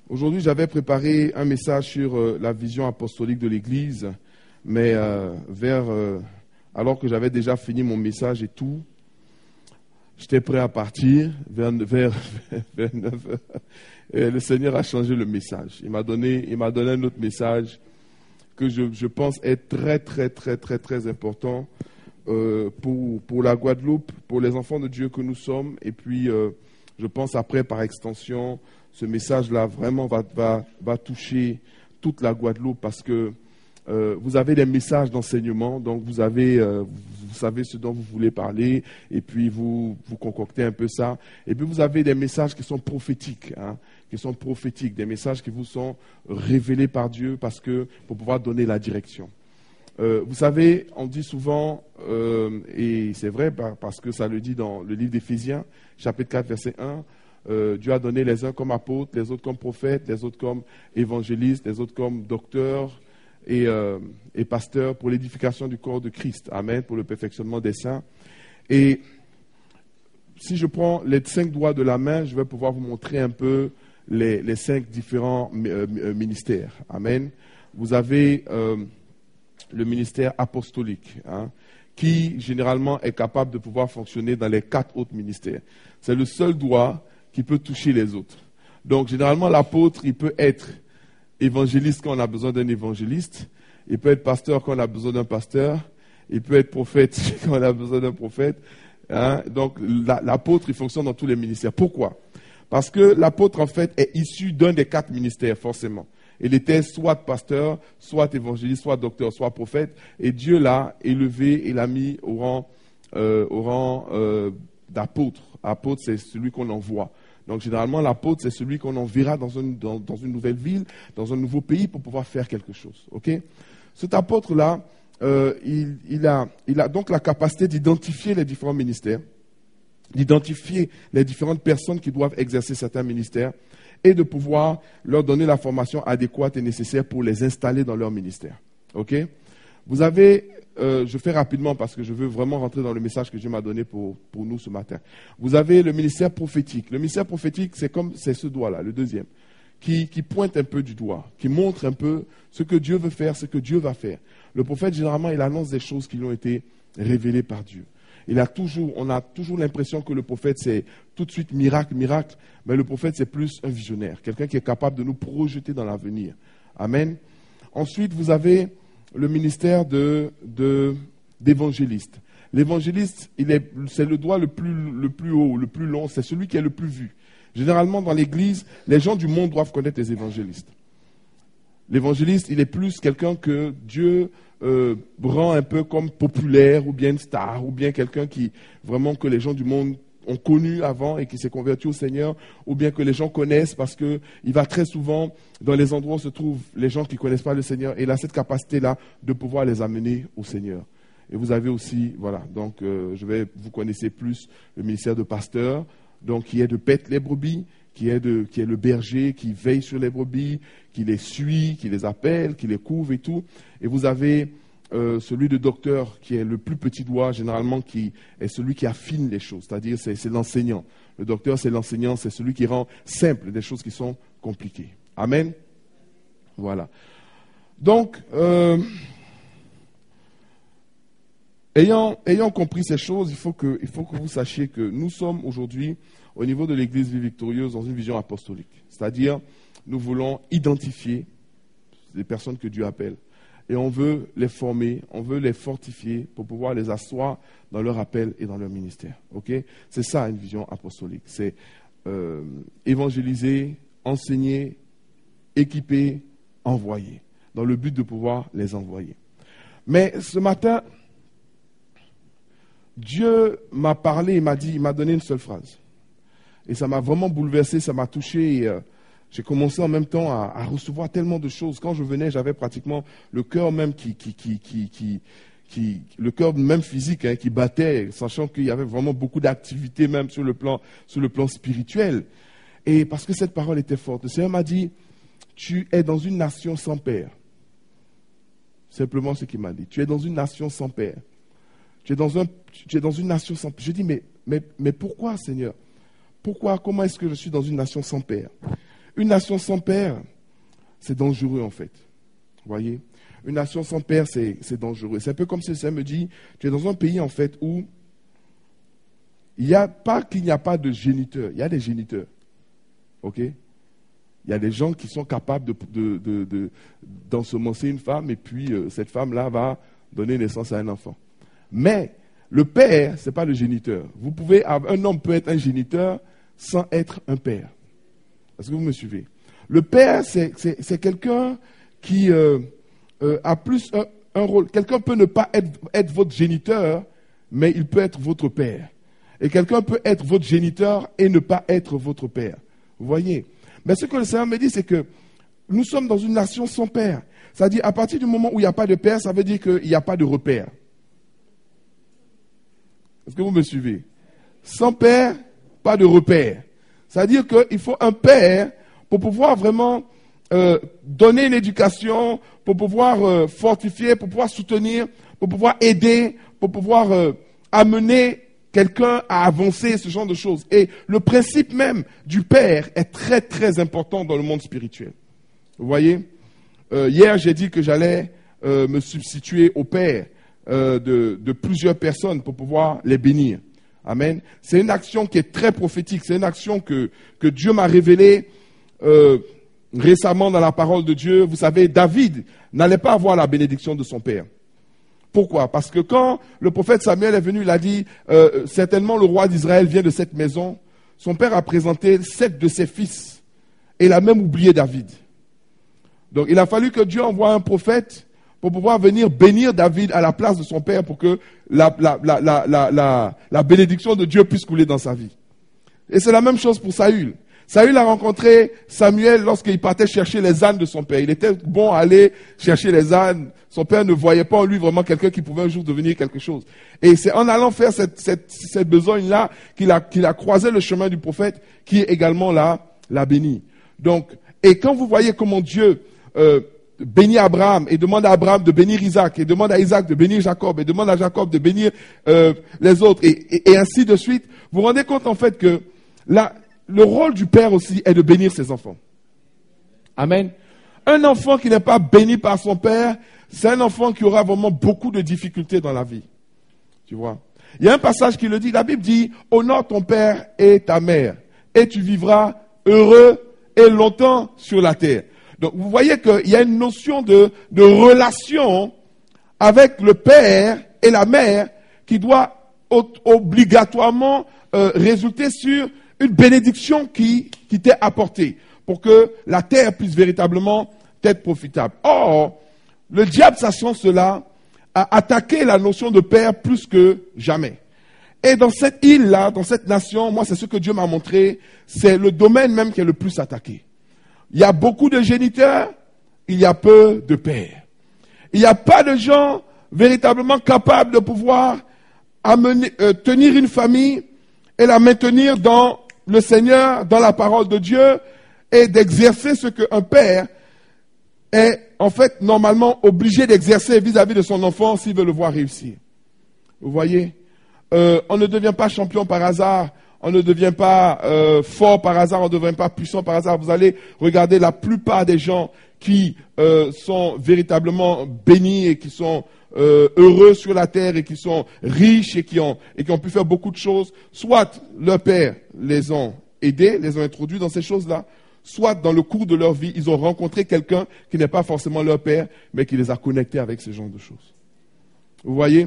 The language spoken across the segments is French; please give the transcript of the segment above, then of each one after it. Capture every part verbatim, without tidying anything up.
Aujourd'hui, j'avais préparé un message sur euh, la vision apostolique de l'Église, mais euh, vers, euh, alors que j'avais déjà fini mon message et tout, j'étais prêt à partir vers, vers, vers neuf heures. Et le Seigneur a changé le message. Il m'a donné, il m'a donné un autre message que je, je pense est très, très, très, très, très important euh, pour, pour la Guadeloupe, pour les enfants de Dieu que nous sommes. Et puis, euh, je pense après, par extension, ce message-là vraiment va, va, va toucher toute la Guadeloupe parce que euh, vous avez des messages d'enseignement, donc vous avez, euh, vous savez ce dont vous voulez parler, et puis vous, vous concoctez un peu ça. Et puis vous avez des messages qui sont prophétiques, hein, qui sont prophétiques, des messages qui vous sont révélés par Dieu parce que pour pouvoir donner la direction. Euh, vous savez, on dit souvent, euh, et c'est vrai parce que ça le dit dans le livre d'Éphésiens, chapitre quatre, verset un, euh, Dieu a donné les uns comme apôtres, les autres comme prophètes, les autres comme évangélistes, les autres comme docteurs et, euh, et pasteurs pour l'édification du corps de Christ. Amen, pour le perfectionnement des saints. Et si je prends les cinq doigts de la main, je vais pouvoir vous montrer un peu les, les cinq différents euh, ministères. Amen. Vous avez euh, le ministère apostolique, hein, qui généralement est capable de pouvoir fonctionner dans les quatre autres ministères. C'est le seul doigt qui peut toucher les autres. Donc généralement l'apôtre, il peut être évangéliste quand on a besoin d'un évangéliste, il peut être pasteur quand on a besoin d'un pasteur, il peut être prophète quand on a besoin d'un prophète. Hein. Donc la, l'apôtre, il fonctionne dans tous les ministères. Pourquoi ? Parce que l'apôtre en fait est issu d'un des quatre ministères forcément. Il était soit pasteur, soit évangéliste, soit docteur, soit prophète. Et Dieu l'a élevé et l'a mis au rang, euh, au rang euh, d'apôtre. Apôtre, c'est celui qu'on envoie. Donc généralement, l'apôtre, c'est celui qu'on enverra dans une, dans, dans une nouvelle ville, dans un nouveau pays pour pouvoir faire quelque chose. Okay ? Cet apôtre-là, euh, il, il, a, il a donc la capacité d'identifier les différents ministères, d'identifier les différentes personnes qui doivent exercer certains ministères, et de pouvoir leur donner la formation adéquate et nécessaire pour les installer dans leur ministère. Ok ? Vous avez, euh, je fais rapidement parce que je veux vraiment rentrer dans le message que Dieu m'a donné pour, pour nous ce matin. Vous avez le ministère prophétique. Le ministère prophétique, c'est comme c'est ce doigt-là, le deuxième, qui, qui pointe un peu du doigt, qui montre un peu ce que Dieu veut faire, ce que Dieu va faire. Le prophète, généralement, il annonce des choses qui lui ont été révélées par Dieu. Il a toujours, on a toujours l'impression que le prophète, c'est tout de suite miracle, miracle. Mais le prophète, c'est plus un visionnaire, quelqu'un qui est capable de nous projeter dans l'avenir. Amen. Ensuite, vous avez le ministère de, de, d'évangéliste. L'évangéliste, il est, c'est le doigt le plus, le plus haut, le plus long, c'est celui qui est le plus vu. Généralement, dans l'Église, les gens du monde doivent connaître les évangélistes. L'évangéliste, il est plus quelqu'un que Dieu euh, rend un peu comme populaire ou bien une star ou bien quelqu'un qui vraiment que les gens du monde ont connu avant et qui s'est converti au Seigneur, ou bien que les gens connaissent parce que il va très souvent dans les endroits où se trouvent les gens qui ne connaissent pas le Seigneur et il a cette capacité-là de pouvoir les amener au Seigneur. Et vous avez aussi, voilà, donc euh, je vais, vous connaissez plus le ministère de pasteur, donc qui est de paître les brebis, qui est, de, qui est le berger, qui veille sur les brebis, qui les suit, qui les appelle, qui les couvre et tout. Et vous avez euh, celui de docteur, qui est le plus petit doigt, généralement, qui est celui qui affine les choses, c'est-à-dire c'est, c'est l'enseignant. Le docteur, c'est l'enseignant, c'est celui qui rend simple des choses qui sont compliquées. Amen. Voilà. Donc, euh, ayant, ayant compris ces choses, il faut que, il faut que vous sachiez que nous sommes aujourd'hui au niveau de l'Église Vie Victorieuse dans une vision apostolique. C'est-à-dire, nous voulons identifier les personnes que Dieu appelle. Et on veut les former, on veut les fortifier pour pouvoir les asseoir dans leur appel et dans leur ministère. Okay ? C'est ça une vision apostolique. C'est euh, évangéliser, enseigner, équiper, envoyer. Dans le but de pouvoir les envoyer. Mais ce matin, Dieu m'a parlé, il m'a dit, il m'a donné une seule phrase. Et ça m'a vraiment bouleversé, ça m'a touché. Et, euh, j'ai commencé en même temps à, à recevoir tellement de choses. Quand je venais, j'avais pratiquement le cœur même qui, qui, qui, qui, qui, qui le cœur même physique hein, qui battait, sachant qu'il y avait vraiment beaucoup d'activités même sur le plan, sur le plan spirituel. Et parce que cette parole était forte, le Seigneur m'a dit, tu es dans une nation sans père. Simplement ce qu'il m'a dit. Tu es dans une nation sans père. Tu es dans, un, tu es dans une nation sans père. Je dis, mais, mais, mais pourquoi, Seigneur ? Pourquoi ? Comment est-ce que je suis dans une nation sans père ? une nation sans père, c'est dangereux en fait. Vous voyez? Une nation sans père, c'est, c'est dangereux. C'est un peu comme si ça me dit, tu es dans un pays en fait où il n'y a pas qu'il n'y a pas de géniteurs, il y a des géniteurs. Ok? Il y a des gens qui sont capables de, de, de, de, d'ensemencer une femme et puis euh, cette femme-là va donner naissance à un enfant. Mais le père, ce n'est pas le géniteur. Vous pouvez, un homme peut être un géniteur sans être un père. Est-ce que vous me suivez? Le père, c'est, c'est, c'est quelqu'un qui euh, euh, a plus un, un rôle. Quelqu'un peut ne pas être, être votre géniteur, mais il peut être votre père. Et quelqu'un peut être votre géniteur et ne pas être votre père. Vous voyez? Mais ce que le Seigneur me dit, c'est que nous sommes dans une nation sans père. C'est-à-dire, à partir du moment où il n'y a pas de père, ça veut dire qu'il n'y a pas de repère. Est-ce que vous me suivez? Sans père, pas de repère. C'est-à-dire qu'il faut un père pour pouvoir vraiment euh, donner une éducation, pour pouvoir euh, fortifier, pour pouvoir soutenir, pour pouvoir aider, pour pouvoir euh, amener quelqu'un à avancer, ce genre de choses. Et le principe même du père est très très important dans le monde spirituel. Vous voyez? euh, Hier, j'ai dit que j'allais euh, me substituer au père euh, de, de plusieurs personnes pour pouvoir les bénir. Amen. C'est une action qui est très prophétique. C'est une action que, que Dieu m'a révélée euh, récemment dans la parole de Dieu. Vous savez, David n'allait pas avoir la bénédiction de son père. Pourquoi? Parce que quand le prophète Samuel est venu, il a dit, euh, certainement le roi d'Israël vient de cette maison. Son père a présenté sept de ses fils. Et il a même oublié David. Donc il a fallu que Dieu envoie un prophète pour pouvoir venir bénir David à la place de son père pour que la, la, la, la, la, la, la bénédiction de Dieu puisse couler dans sa vie. Et c'est la même chose pour Saül. Saül a rencontré Samuel lorsqu'il partait chercher les ânes de son père. Il était bon à aller chercher les ânes. Son père ne voyait pas en lui vraiment quelqu'un qui pouvait un jour devenir quelque chose. Et c'est en allant faire cette, cette, cette besogne-là qu'il a, qu'il a croisé le chemin du prophète qui également l'a, l'a béni. Donc, et quand vous voyez comment Dieu euh, bénit Abraham et demande à Abraham de bénir Isaac et demande à Isaac de bénir Jacob et demande à Jacob de bénir euh, les autres et, et, et ainsi de suite, vous vous rendez compte en fait que là, le rôle du père aussi est de bénir ses enfants. Amen. Un enfant qui n'est pas béni par son père, c'est un enfant qui aura vraiment beaucoup de difficultés dans la vie. Tu vois. Il y a un passage qui le dit, la Bible dit, honore ton père et ta mère, et tu vivras heureux et longtemps sur la terre. Donc vous voyez qu'il y a une notion de, de relation avec le père et la mère qui doit obligatoirement euh, résulter sur une bénédiction qui, qui t'est apportée pour que la terre puisse véritablement être profitable. Or, le diable, sachant cela, a attaqué la notion de père plus que jamais. Et dans cette île-là, dans cette nation, moi, c'est ce que Dieu m'a montré, c'est le domaine même qui est le plus attaqué. Il y a beaucoup de géniteurs, il y a peu de pères. Il n'y a pas de gens véritablement capables de pouvoir amener, euh, tenir une famille et la maintenir dans le Seigneur, dans la parole de Dieu, et d'exercer ce qu'un père est en fait normalement obligé d'exercer vis-à-vis de son enfant s'il veut le voir réussir. Vous voyez, euh, on ne devient pas champion par hasard, on ne devient pas euh, fort par hasard, on ne devient pas puissant par hasard. Vous allez regarder la plupart des gens qui euh, sont véritablement bénis et qui sont Euh, heureux sur la terre et qui sont riches et qui ont et qui ont pu faire beaucoup de choses, soit leurs pères les ont aidés, les ont introduits dans ces choses-là, soit dans le cours de leur vie, ils ont rencontré quelqu'un qui n'est pas forcément leur père, mais qui les a connectés avec ce genre de choses. Vous voyez?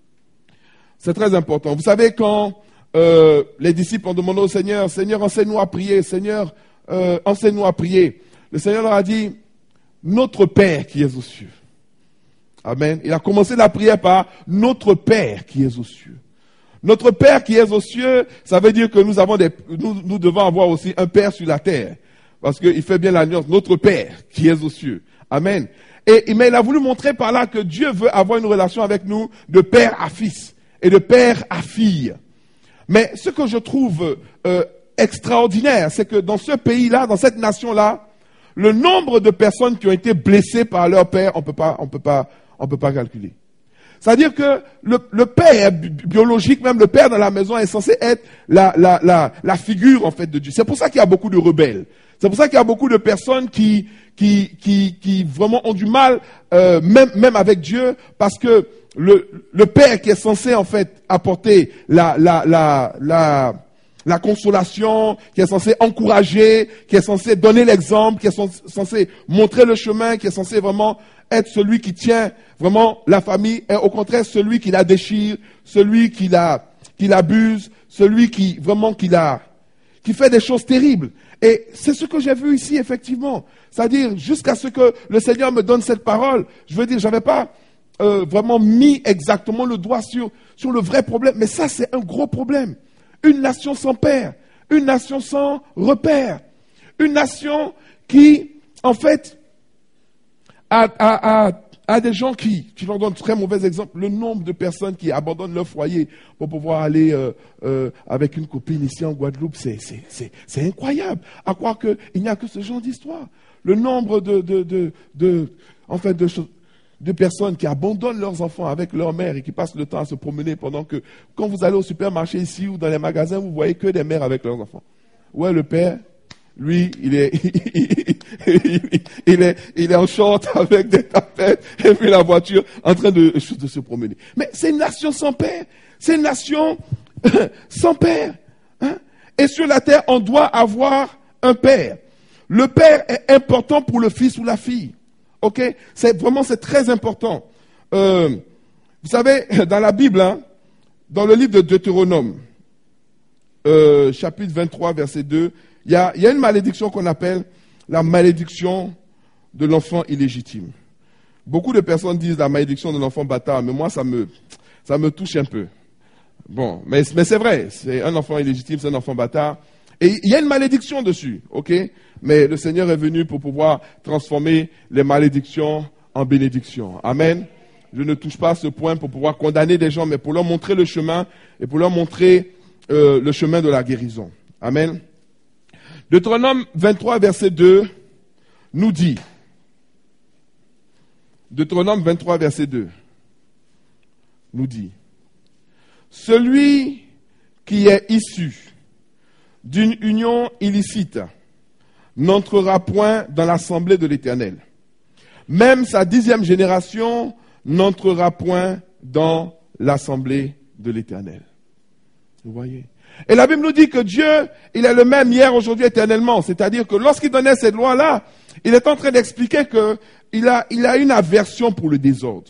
C'est très important. Vous savez, quand euh, les disciples ont demandé au Seigneur, Seigneur, enseigne-nous à prier, Seigneur, euh, enseigne-nous à prier. Le Seigneur leur a dit, notre Père qui es aux cieux. Amen. Il a commencé la prière par notre Père qui est aux cieux. Notre Père qui est aux cieux, ça veut dire que nous avons des, nous, nous devons avoir aussi un Père sur la terre. Parce qu'il fait bien la nuance. Notre Père qui est aux cieux. Amen. Et, mais il a voulu montrer par là que Dieu veut avoir une relation avec nous de père à fils et de père à fille. Mais ce que je trouve euh, extraordinaire, c'est que dans ce pays-là, dans cette nation-là, le nombre de personnes qui ont été blessées par leur père, on peut pas, on peut pas, on peut pas calculer. C'est-à-dire que le, le père biologique, même le père dans la maison, est censé être la, la, la, la figure en fait de Dieu. C'est pour ça qu'il y a beaucoup de rebelles. C'est pour ça qu'il y a beaucoup de personnes qui, qui, qui, qui vraiment ont du mal, euh, même, même avec Dieu, parce que le, le Père qui est censé en fait apporter la, la, la, la, la consolation, qui est censé encourager, qui est censé donner l'exemple, qui est censé montrer le chemin, qui est censé vraiment être celui qui tient vraiment la famille, est au contraire celui qui la déchire, celui qui la, qui l'abuse, celui qui vraiment qui la, qui fait des choses terribles. Et c'est ce que j'ai vu ici, effectivement. C'est-à-dire, jusqu'à ce que le Seigneur me donne cette parole, je veux dire, j'avais pas euh, vraiment mis exactement le doigt sur, sur le vrai problème. Mais ça, c'est un gros problème. Une nation sans père, une nation sans repère, une nation qui, en fait, a, a, a, a des gens qui, qui leur donnent très mauvais exemples. Le nombre de personnes qui abandonnent leur foyer pour pouvoir aller euh, euh, avec une copine ici en Guadeloupe, c'est, c'est, c'est, c'est incroyable. À croire qu'il n'y a que ce genre d'histoire. Le nombre de, de, de, de, en fait, de, de personnes qui abandonnent leurs enfants avec leur mère et qui passent le temps à se promener pendant que, quand vous allez au supermarché ici ou dans les magasins, vous voyez que des mères avec leurs enfants. Ouais, le père, lui, il est, il est, il est en short avec des tapettes et puis la voiture en train de, de se promener. Mais c'est une nation sans père. C'est une nation sans père. Hein? Et sur la terre, on doit avoir un père. Le père est important pour le fils ou la fille. Ok? C'est vraiment, c'est très important. Euh, vous savez, dans la Bible, hein, dans le livre de Deutéronome, euh, chapitre vingt-trois, verset deux, il y a, il y a une malédiction qu'on appelle la malédiction de l'enfant illégitime. Beaucoup de personnes disent la malédiction de l'enfant bâtard, mais moi, ça me, ça me touche un peu. Bon, mais, mais c'est vrai, c'est un enfant illégitime, c'est un enfant bâtard. Et il y a une malédiction dessus, ok? Mais le Seigneur est venu pour pouvoir transformer les malédictions en bénédictions. Amen. Je ne touche pas à ce point pour pouvoir condamner des gens, mais pour leur montrer le chemin et pour leur montrer euh, le chemin de la guérison. Amen. Deutéronome vingt-trois, verset deux, nous dit, Deutéronome vingt-trois, verset deux, nous dit, celui qui est issu d'une union illicite n'entrera point dans l'assemblée de l'Éternel. Même sa dixième génération n'entrera point dans l'assemblée de l'Éternel. Vous voyez? Et la Bible nous dit que Dieu, il est le même hier, aujourd'hui, éternellement. C'est-à-dire que lorsqu'il donnait cette loi-là, il est en train d'expliquer qu'il a, il a une aversion pour le désordre.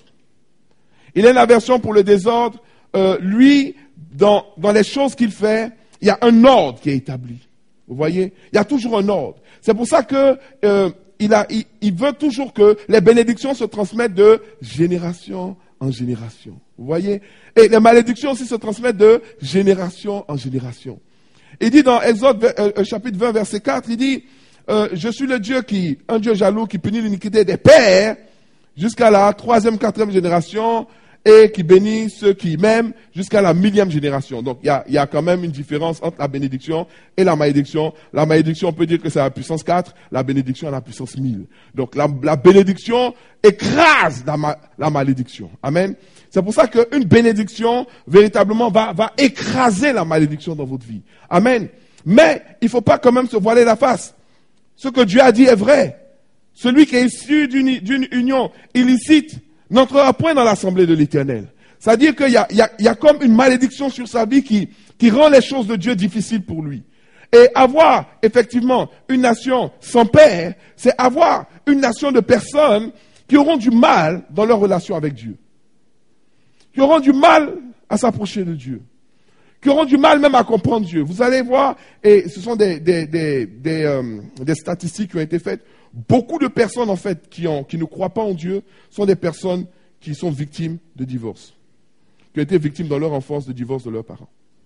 Il a une aversion pour le désordre. Euh, lui, dans, dans les choses qu'il fait, il y a un ordre qui est établi. Vous voyez? Il y a toujours un ordre. C'est pour ça que euh, il, a, il, il veut toujours que les bénédictions se transmettent de génération en génération. Vous voyez? Et les malédictions aussi se transmettent de génération en génération. Il dit dans Exode euh, chapitre vingt, verset quatre, il dit, euh, je suis le Dieu qui, un Dieu jaloux qui punit l'iniquité des pères jusqu'à la troisième, quatrième génération et qui bénit ceux qui m'aiment jusqu'à la millième génération. Donc il y a, il y a quand même une différence entre la bénédiction et la malédiction. La malédiction, on peut dire que c'est à la puissance quatre, la bénédiction à la puissance mille. Donc la, la bénédiction écrase la, ma, la malédiction. Amen. C'est pour ça qu'une bénédiction, véritablement, va, va écraser la malédiction dans votre vie. Amen. Mais il ne faut pas quand même se voiler la face. Ce que Dieu a dit est vrai. Celui qui est issu d'une, d'une union illicite n'entrera point dans l'assemblée de l'Éternel. C'est-à-dire qu'il y a, il y a, il y a comme une malédiction sur sa vie qui, qui rend les choses de Dieu difficiles pour lui. Et avoir, effectivement, une nation sans père, c'est avoir une nation de personnes qui auront du mal dans leur relation avec Dieu. Qui auront du mal à s'approcher de Dieu. Qui auront du mal même à comprendre Dieu. Vous allez voir, et ce sont des, des, des, des, euh, des statistiques qui ont été faites. Beaucoup de personnes, en fait, qui, ont, qui ne croient pas en Dieu, sont des personnes qui sont victimes de divorce. Qui ont été victimes dans leur enfance de divorce de leurs parents.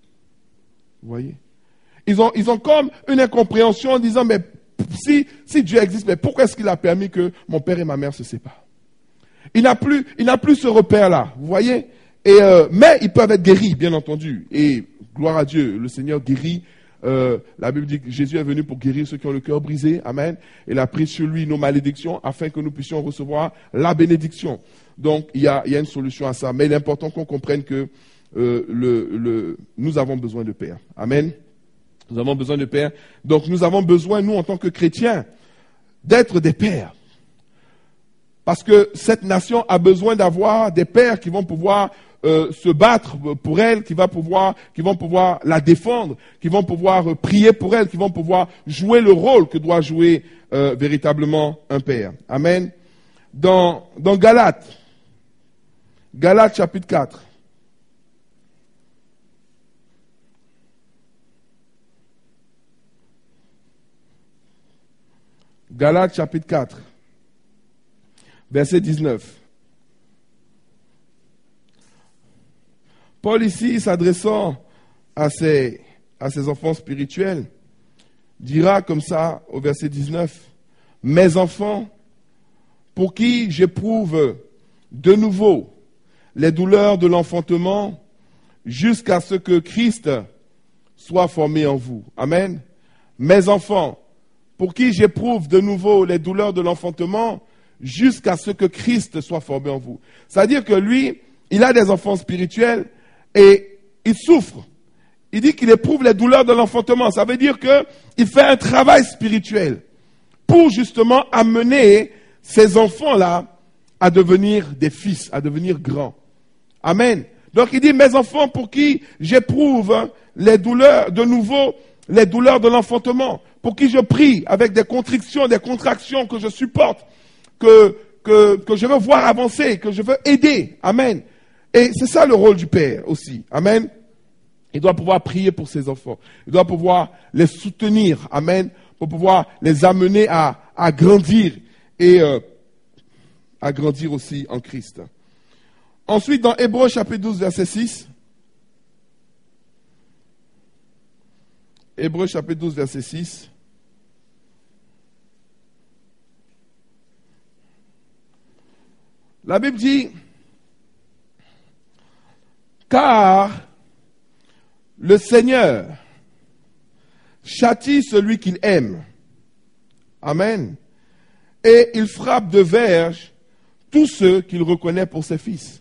Vous voyez? Ils ont, ils ont comme une incompréhension en disant, mais si, si Dieu existe, mais pourquoi est-ce qu'il a permis que mon père et ma mère se séparent? Il n'a plus, il n'a plus ce repère-là, vous voyez? Et euh, mais ils peuvent être guéris, bien entendu. Et gloire à Dieu, le Seigneur guérit. Euh, la Bible dit que Jésus est venu pour guérir ceux qui ont le cœur brisé. Amen. Il a pris sur lui nos malédictions afin que nous puissions recevoir la bénédiction. Donc, il y a, il y a une solution à ça. Mais il est important qu'on comprenne que euh, le, le, nous avons besoin de Père. Amen. Nous avons besoin de pères. Donc nous avons besoin, nous, en tant que chrétiens, d'être des pères. Parce que cette nation a besoin d'avoir des pères qui vont pouvoir euh, se battre pour elle, qui, va pouvoir, qui vont pouvoir la défendre, qui vont pouvoir euh, prier pour elle, qui vont pouvoir jouer le rôle que doit jouer euh, véritablement un père. Amen. Dans, dans Galates, Galates chapitre quatre. Galates chapitre quatre, verset dix-neuf. Paul ici, s'adressant à ses, à ses enfants spirituels, dira comme ça au verset dix-neuf, « Mes enfants, pour qui j'éprouve de nouveau les douleurs de l'enfantement, jusqu'à ce que Christ soit formé en vous. » Amen. « Mes enfants, pour qui j'éprouve de nouveau les douleurs de l'enfantement, jusqu'à ce que Christ soit formé en vous. » C'est-à-dire que lui, il a des enfants spirituels et il souffre. Il dit qu'il éprouve les douleurs de l'enfantement. Ça veut dire qu'il fait un travail spirituel pour justement amener ces enfants-là à devenir des fils, à devenir grands. Amen. Donc il dit, mes enfants pour qui j'éprouve les douleurs, de nouveau, les douleurs de l'enfantement, pour qui je prie avec des contrictions, des contractions que je supporte, que, que, que je veux voir avancer, que je veux aider. Amen. Et c'est ça le rôle du Père aussi. Amen. Il doit pouvoir prier pour ses enfants. Il doit pouvoir les soutenir. Amen. Pour pouvoir les amener à, à grandir et euh, à grandir aussi en Christ. Ensuite, dans Hébreux chapitre douze, verset six. Hébreux chapitre douze, verset six. La Bible dit, car le Seigneur châtie celui qu'il aime. Amen. Et il frappe de verge tous ceux qu'il reconnaît pour ses fils.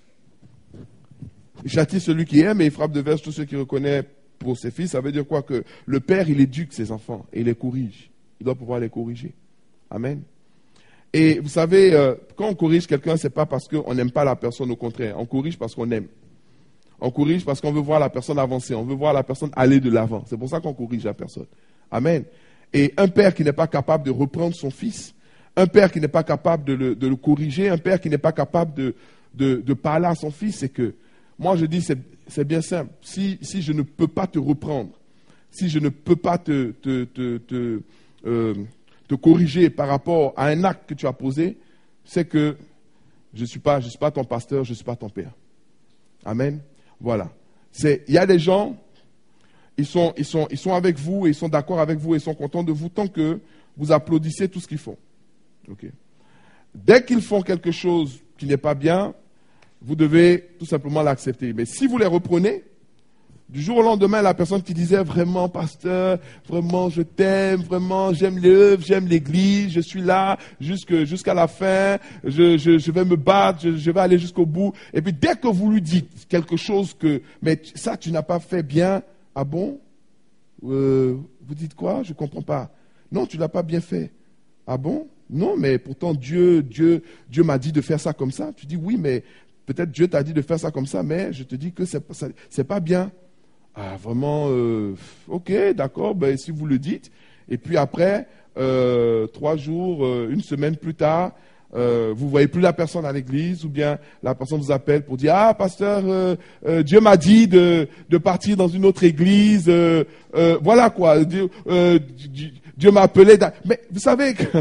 Il châtie celui qui aime et il frappe de verge tous ceux qu'il reconnaît pour ses fils. Ça veut dire quoi? Que le Père, il éduque ses enfants et il les corrige. Il doit pouvoir les corriger. Amen. Et vous savez, euh, quand on corrige quelqu'un, c'est pas parce qu'on n'aime pas la personne, au contraire. On corrige parce qu'on aime. On corrige parce qu'on veut voir la personne avancer. On veut voir la personne aller de l'avant. C'est pour ça qu'on corrige la personne. Amen. Et un père qui n'est pas capable de reprendre son fils, un père qui n'est pas capable de le, de le corriger, un père qui n'est pas capable de, de, de parler à son fils, c'est que, moi je dis, c'est, c'est bien simple. Si, si je ne peux pas te reprendre, si je ne peux pas te, te, te, te, euh, te corriger par rapport à un acte que tu as posé, c'est que je ne suis pas, je suis pas ton pasteur, je ne suis pas ton père. Amen. Voilà. C'est, il y a des gens, ils sont, ils sont, ils sont avec vous, et ils sont d'accord avec vous, et ils sont contents de vous tant que vous applaudissez tout ce qu'ils font. Okay. Dès qu'ils font quelque chose qui n'est pas bien, vous devez tout simplement l'accepter. Mais si vous les reprenez, du jour au lendemain, la personne qui disait vraiment, pasteur, vraiment je t'aime, vraiment j'aime l'œuvre, j'aime l'église, je suis là jusque, jusqu'à la fin, je, je, je vais me battre, je, je vais aller jusqu'au bout. Et puis dès que vous lui dites quelque chose que, mais ça tu n'as pas fait bien, ah bon? euh, Vous dites quoi? Je ne comprends pas. Non, tu ne l'as pas bien fait. Ah bon? Non, mais pourtant Dieu, Dieu, Dieu m'a dit de faire ça comme ça. Tu dis oui, mais peut-être Dieu t'a dit de faire ça comme ça, mais je te dis que c'est, ça, c'est pas bien. Ah, vraiment, euh, ok, d'accord, ben, si vous le dites. Et puis après, euh, trois jours, euh, une semaine plus tard, euh, vous voyez plus la personne à l'église, ou bien la personne vous appelle pour dire, ah, pasteur, euh, euh, Dieu m'a dit de, de partir dans une autre église, euh, euh, voilà quoi, Dieu, euh, Dieu m'a appelé. Mais vous savez que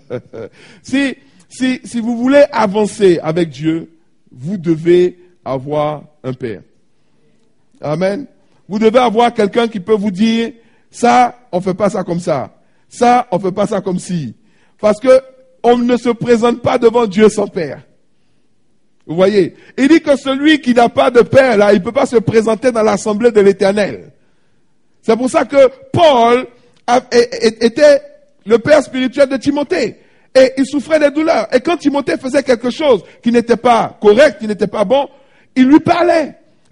si, si, si vous voulez avancer avec Dieu, vous devez avoir un père. Amen. Vous devez avoir quelqu'un qui peut vous dire, ça, on fait pas ça comme ça. Ça, on fait pas ça comme ci. Parce que on ne se présente pas devant Dieu sans père. Vous voyez? Il dit que celui qui n'a pas de père, là, il peut pas se présenter dans l'assemblée de l'Éternel. C'est pour ça que Paul a, était le père spirituel de Timothée. Et il souffrait des douleurs. Et quand Timothée faisait quelque chose qui n'était pas correct, qui n'était pas bon, il lui parlait.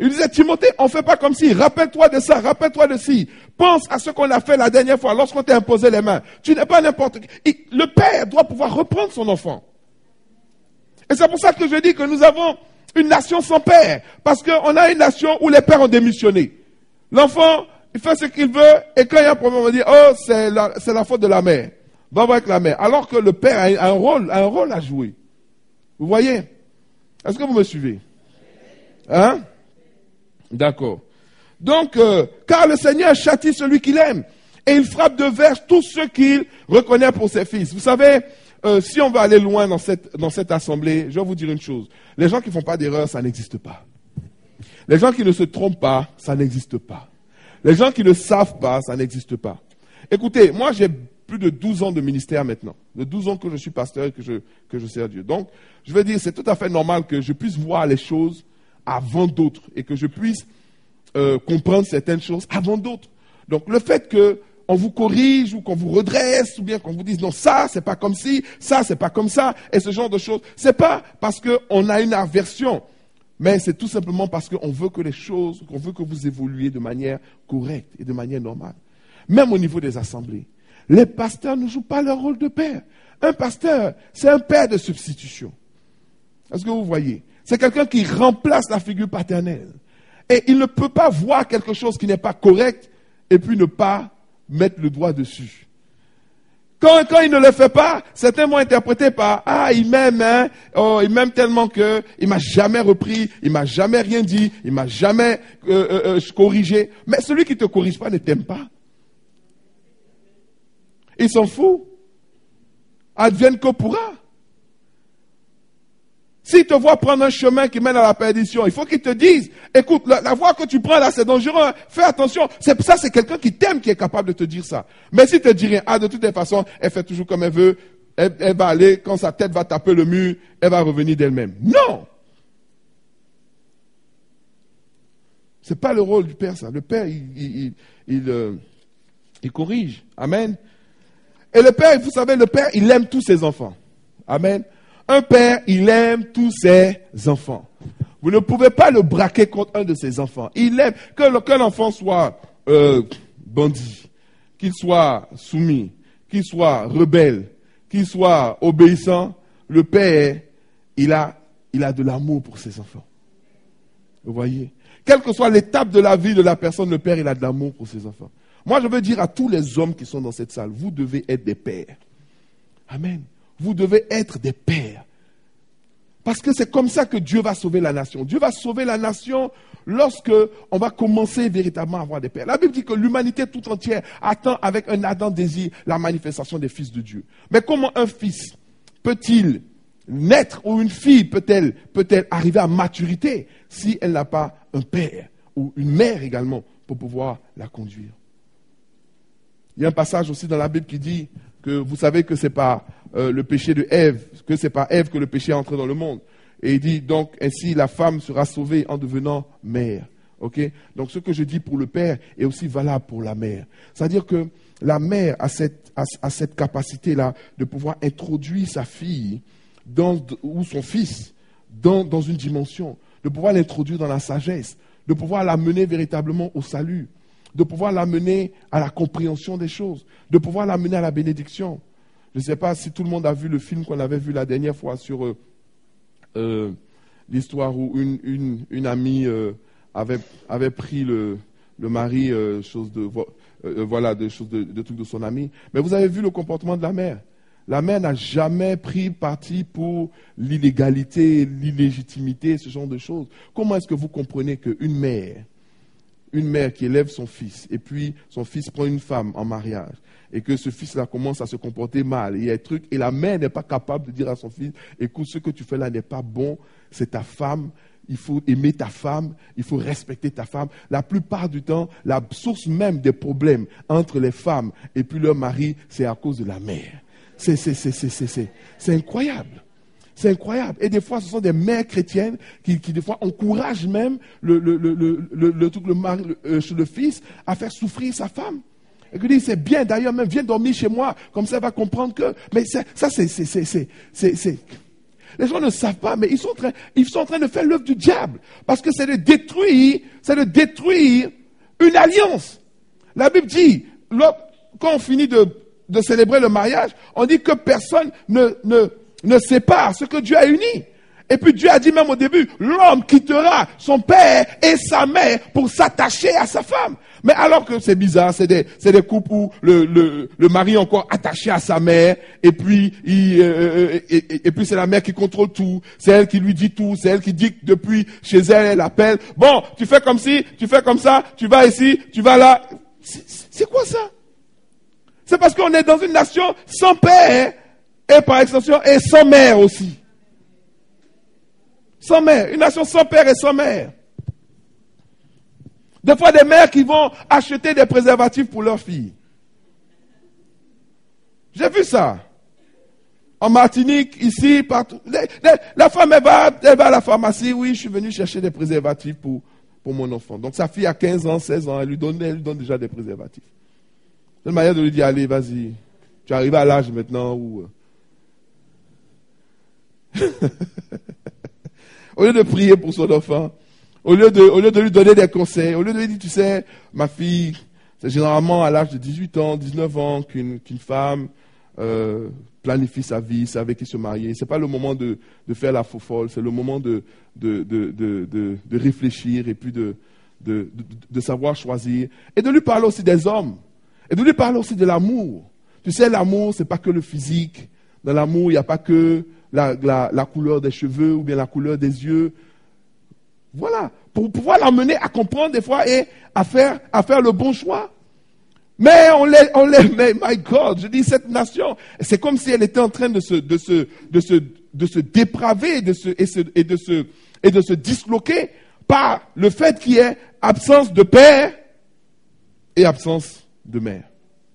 Il disait, Timothée, on ne fait pas comme si. Rappelle-toi de ça, rappelle-toi de ci. Pense à ce qu'on a fait la dernière fois lorsqu'on t'a imposé les mains. Tu n'es pas n'importe qui. Le père doit pouvoir reprendre son enfant. Et c'est pour ça que je dis que nous avons une nation sans père. Parce qu'on a une nation où les pères ont démissionné. L'enfant, il fait ce qu'il veut, et quand il y a un problème, on va dire, oh, c'est la, c'est la faute de la mère. Va voir avec la mère. Alors que le père a un rôle, a un rôle à jouer. Vous voyez? Est-ce que vous me suivez? Hein? D'accord. Donc, euh, car le Seigneur châtie celui qu'il aime, et il frappe de verge tous ceux qu'il reconnaît pour ses fils. Vous savez, euh, si on va aller loin dans cette, dans cette assemblée, je vais vous dire une chose. Les gens qui ne font pas d'erreur, ça n'existe pas. Les gens qui ne se trompent pas, ça n'existe pas. Les gens qui ne savent pas, ça n'existe pas. Écoutez, moi j'ai plus de douze ans de ministère maintenant. De douze ans que je suis pasteur et que je, que je sers Dieu. Donc, je veux dire, c'est tout à fait normal que je puisse voir les choses avant d'autres et que je puisse euh, comprendre certaines choses avant d'autres. Donc, le fait qu'on vous corrige ou qu'on vous redresse ou bien qu'on vous dise non, ça, c'est pas comme ci, ça, c'est pas comme ça, et ce genre de choses, c'est pas parce qu'on a une aversion. Mais c'est tout simplement parce qu'on veut que les choses, qu'on veut que vous évoluiez de manière correcte et de manière normale. Même au niveau des assemblées. Les pasteurs ne jouent pas leur rôle de père. Un pasteur, c'est un père de substitution. Est-ce que vous voyez? C'est quelqu'un qui remplace la figure paternelle. Et il ne peut pas voir quelque chose qui n'est pas correct et puis ne pas mettre le doigt dessus. Quand, quand il ne le fait pas, certains vont interpréter par « Ah, il m'aime, hein, oh, il m'aime tellement que il m'a jamais repris, il m'a jamais rien dit, il m'a jamais euh, euh, euh, corrigé. » Mais celui qui ne te corrige pas ne t'aime pas. Il s'en fout. Advienne que pourra. S'il te voit prendre un chemin qui mène à la perdition, il faut qu'il te dise, écoute, la, la voie que tu prends là, c'est dangereux, hein. Fais attention. C'est ça, c'est quelqu'un qui t'aime qui est capable de te dire ça. Mais s'il te dit rien, ah, de toutes les façons, elle fait toujours comme elle veut, elle, elle va aller, quand sa tête va taper le mur, elle va revenir d'elle-même. Non! C'est pas le rôle du père, ça. Le père, il, il, il, il, euh, il corrige. Amen. Et le père, vous savez, le père, il aime tous ses enfants. Amen. Un père, il aime tous ses enfants. Vous ne pouvez pas le braquer contre un de ses enfants. Il aime que qu'un enfant soit euh, bandit, qu'il soit soumis, qu'il soit rebelle, qu'il soit obéissant. Le père, il a, il a de l'amour pour ses enfants. Vous voyez? Quelle que soit l'étape de la vie de la personne, le père, il a de l'amour pour ses enfants. Moi, je veux dire à tous les hommes qui sont dans cette salle, vous devez être des pères. Amen. Vous devez être des pères. Parce que c'est comme ça que Dieu va sauver la nation. Dieu va sauver la nation lorsque on va commencer véritablement à avoir des pères. La Bible dit que l'humanité tout entière attend avec un ardent désir la manifestation des fils de Dieu. Mais comment un fils peut-il naître ou une fille peut-elle, peut-elle arriver à maturité si elle n'a pas un père ou une mère également pour pouvoir la conduire? Il y a un passage aussi dans la Bible qui dit que vous savez que c'est par euh, le péché de Ève, que c'est par Ève que le péché est entré dans le monde. Et il dit donc ainsi la femme sera sauvée en devenant mère. Okay? Donc ce que je dis pour le père est aussi valable pour la mère. C'est-à-dire que la mère a cette, a, a cette capacité-là de pouvoir introduire sa fille dans, ou son fils dans, dans une dimension, de pouvoir l'introduire dans la sagesse, de pouvoir l'amener véritablement au salut, de pouvoir l'amener à la compréhension des choses, de pouvoir l'amener à la bénédiction. Je ne sais pas si tout le monde a vu le film qu'on avait vu la dernière fois sur euh, euh, l'histoire où une, une, une amie euh, avait, avait pris le, le mari, euh, chose de, euh, voilà, de, chose de, de trucs de son ami. Mais vous avez vu le comportement de la mère. La mère n'a jamais pris parti pour l'illégalité, l'illégitimité, ce genre de choses. Comment est-ce que vous comprenez qu'une mère, une mère qui élève son fils, et puis son fils prend une femme en mariage, et que ce fils-là commence à se comporter mal, il y a un truc, et la mère n'est pas capable de dire à son fils, écoute, ce que tu fais là n'est pas bon, c'est ta femme, il faut aimer ta femme, il faut respecter ta femme. La plupart du temps, la source même des problèmes entre les femmes et puis leur mari, c'est à cause de la mère. C'est, c'est, c'est, c'est, c'est, c'est, c'est incroyable. C'est incroyable. Et des fois, ce sont des mères chrétiennes qui, qui des fois, encouragent même le, le, le, le, le, le, le, mari, le, euh, le fils à faire souffrir sa femme. Et qui dit, c'est bien, d'ailleurs, même, viens dormir chez moi. Comme ça, elle va comprendre que... Mais ça, ça c'est, c'est, c'est, c'est, c'est, c'est... Les gens ne savent pas, mais ils sont en train, ils sont en train de faire l'œuvre du diable. Parce que c'est de détruire, c'est de détruire une alliance. La Bible dit, quand on finit de, de célébrer le mariage, on dit que personne ne, ne, ne sépare ce que Dieu a uni. Et puis Dieu a dit même au début, l'homme quittera son père et sa mère pour s'attacher à sa femme. Mais alors que c'est bizarre, c'est des, c'est des couples où le, le, le mari est encore attaché à sa mère, et puis, il, euh, et, et, et puis c'est la mère qui contrôle tout, c'est elle qui lui dit tout, c'est elle qui dit que depuis chez elle, elle appelle. Bon, tu fais comme ci, tu fais comme ça, tu vas ici, tu vas là. C'est, c'est quoi ça? C'est parce qu'on est dans une nation sans père, et par extension, et sans mère aussi. Sans mère, une nation sans père et sans mère. Des fois, des mères qui vont acheter des préservatifs pour leurs filles. J'ai vu ça. En Martinique, ici, partout. La femme, elle va, elle va à la pharmacie. Oui, je suis venu chercher des préservatifs pour, pour mon enfant. Donc, sa fille a quinze ans, seize ans. Elle lui donne, elle lui donne déjà des préservatifs. C'est une manière de lui dire, allez, vas-y. Tu arrives à l'âge maintenant où... Au lieu de prier pour son enfant, au lieu de, au lieu de lui donner des conseils, au lieu de lui dire, tu sais, ma fille, c'est généralement à l'âge de dix-huit ans, dix-neuf ans qu'une, qu'une femme euh, planifie sa vie, c'est avec qui se marier. C'est pas le moment de, de faire la faux folle, c'est le moment de, de, de, de, de, de réfléchir et puis de, de, de, de savoir choisir. Et de lui parler aussi des hommes. Et de lui parler aussi de l'amour. Tu sais, l'amour, c'est pas que le physique. Dans l'amour, il n'y a pas que La, la, la couleur des cheveux ou bien la couleur des yeux. Voilà. Pour pouvoir l'emmener à comprendre des fois et à faire, à faire le bon choix. Mais on les, on les, mais my God, je dis cette nation, c'est comme si elle était en train de se, de se, de se, de se dépraver de se, et, se, et, de se, et de se disloquer par le fait qu'il y ait absence de père et absence de mère.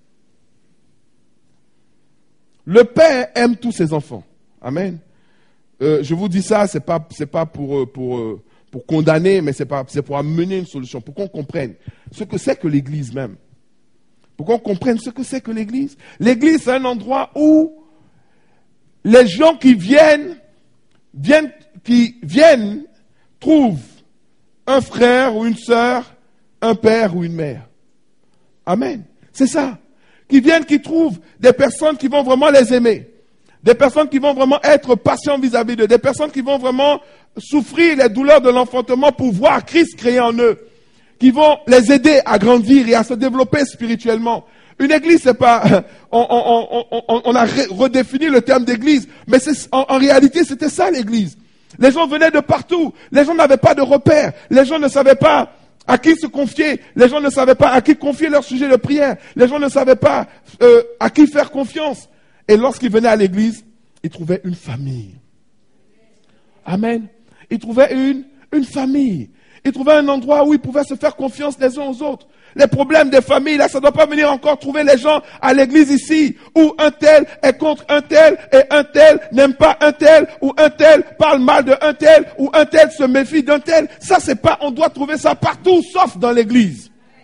Le père aime tous ses enfants. Amen. Euh, je vous dis ça, c'est pas, c'est pas pour, pour, pour condamner, mais c'est pas, c'est pour amener une solution, pour qu'on comprenne ce que c'est que l'Église même. Pour qu'on comprenne ce que c'est que l'Église. L'Église, c'est un endroit où les gens qui viennent, viennent, qui viennent, trouvent un frère ou une sœur, un père ou une mère. Amen. C'est ça. Qui viennent, qui trouvent des personnes qui vont vraiment les aimer. Des personnes qui vont vraiment être patientes vis-à-vis d'eux. Des personnes qui vont vraiment souffrir les douleurs de l'enfantement pour voir Christ créé en eux. Qui vont les aider à grandir et à se développer spirituellement. Une église, c'est pas... On, on, on, on, on a redéfini le terme d'église. Mais c'est, en, en réalité, c'était ça l'église. Les gens venaient de partout. Les gens n'avaient pas de repères. Les gens ne savaient pas à qui se confier. Les gens ne savaient pas à qui confier leur sujet de prière. Les gens ne savaient pas euh, à qui faire confiance. Et lorsqu'ils venaient à l'église, ils trouvaient une famille. Amen. Ils trouvaient une, une famille. Ils trouvaient un endroit où ils pouvaient se faire confiance les uns aux autres. Les problèmes des familles, là, ça ne doit pas venir encore trouver les gens à l'église ici, où un tel est contre un tel, et un tel n'aime pas un tel, ou un tel parle mal de un tel, ou un tel se méfie d'un tel. Ça, c'est pas, on doit trouver ça partout, sauf dans l'église.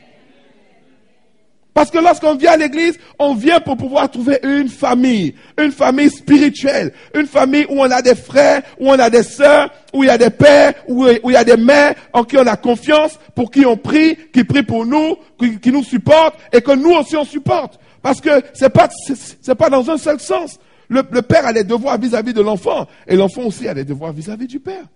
Parce que lorsqu'on vient à l'église, on vient pour pouvoir trouver une famille, une famille spirituelle, une famille où on a des frères, où on a des sœurs, où il y a des pères, où, où il y a des mères en qui on a confiance, pour qui on prie, qui prient pour nous, qui, qui nous supportent et que nous aussi on supporte. Parce que c'est pas, c'est, c'est pas dans un seul sens. Le, le père a des devoirs vis-à-vis de l'enfant et l'enfant aussi a des devoirs vis-à-vis du père.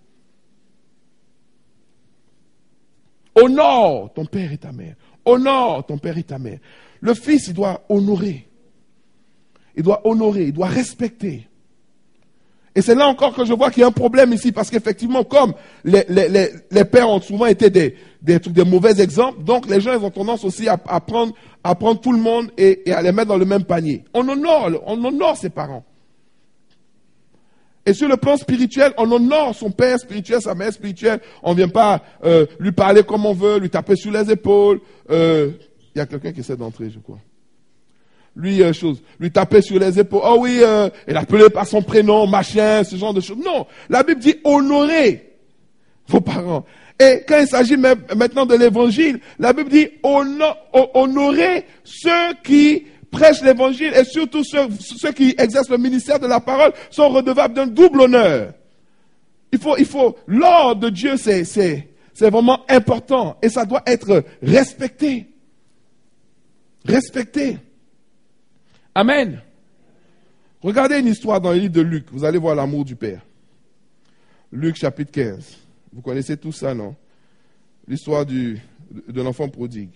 Honore ton père et ta mère. Honore ton père et ta mère. Le fils, il doit honorer. Il doit honorer, il doit respecter. Et c'est là encore que je vois qu'il y a un problème ici, parce qu'effectivement, comme les, les, les, les pères ont souvent été des, des, des mauvais exemples, donc les gens ils ont tendance aussi à, à, prendre, à prendre tout le monde et, et à les mettre dans le même panier. On honore, on honore ses parents. Et sur le plan spirituel, on honore son père spirituel, sa mère spirituelle. On ne vient pas euh, lui parler comme on veut, lui taper sur les épaules. Euh, il y a quelqu'un qui essaie d'entrer, je crois. Lui, euh, chose, lui taper sur les épaules. Oh oui, euh, et l'appeler par son prénom, machin, ce genre de choses. Non, la Bible dit honorer vos parents. Et quand il s'agit maintenant de l'évangile, la Bible dit honorer ceux qui prêchent l'évangile et surtout ceux, ceux qui exercent le ministère de la parole sont redevables d'un double honneur. Il faut, il faut, l'ordre de Dieu, c'est, c'est, c'est vraiment important et ça doit être respecté. Respecté. Amen. Regardez une histoire dans le livre de Luc. Vous allez voir l'amour du Père. Luc chapitre quinze. Vous connaissez tout ça, non? L'histoire du, de l'enfant prodigue.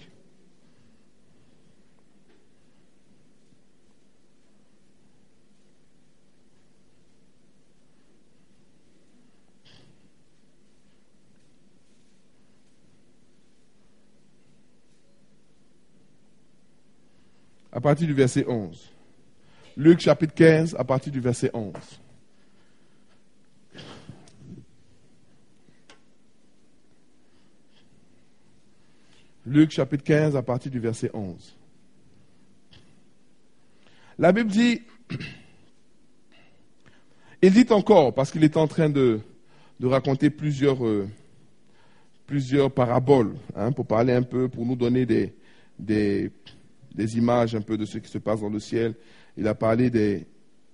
À partir du verset onze. Luc chapitre quinze, à partir du verset onze. Luc chapitre quinze, à partir du verset onze. La Bible dit, il dit encore, parce qu'il est en train de, de raconter plusieurs, euh, plusieurs paraboles, hein, pour parler un peu, pour nous donner des, des, des images un peu de ce qui se passe dans le ciel. Il a parlé des,